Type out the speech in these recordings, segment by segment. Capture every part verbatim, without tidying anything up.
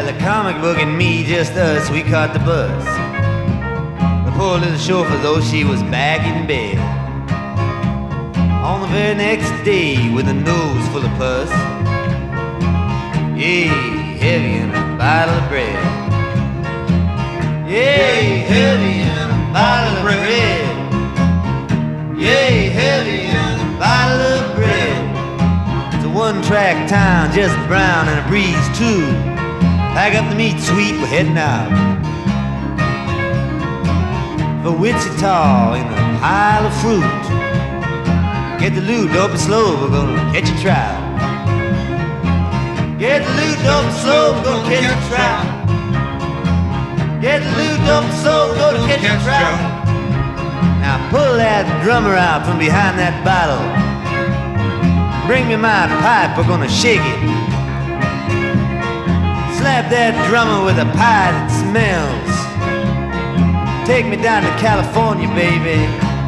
the comic book and me, just us, we caught the bus. The poor little chauffeur, though, she was back in bed on the very next day with a nose full of pus. Yay, heavy in a bottle of bread. Yay, heavy in a bottle of bread. Yay, heavy in a bottle of bread. It's a one-track town, just brown and a breeze too. Pack up the meat, sweet, we're heading out for Wichita in a pile of fruit. Get the loot, don't be slow, we're gonna catch a trout. Get the loot, don't be slow, we're gonna catch a trout. Get the loot, don't be slow, we're gonna catch a trout. Now pull that drummer out from behind that bottle. Bring me my pipe, we're gonna shake it. Slap that drummer with a pie that smells. Take me down to California, baby.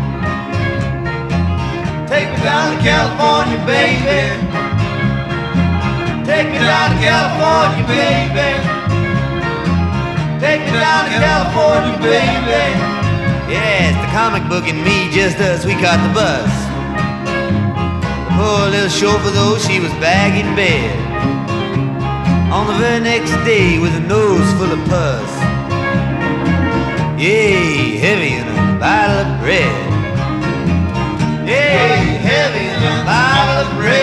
Take me down to California, baby. Take me down to California, baby. Take me down to California, baby. Yes, the comic book and me, just us, we caught the bus. The poor little chauffeur, though, she was back in bed on the very next day with a nose full of pus. Yay, heavy in a bottle of bread. Yay, heavy in a bottle of bread.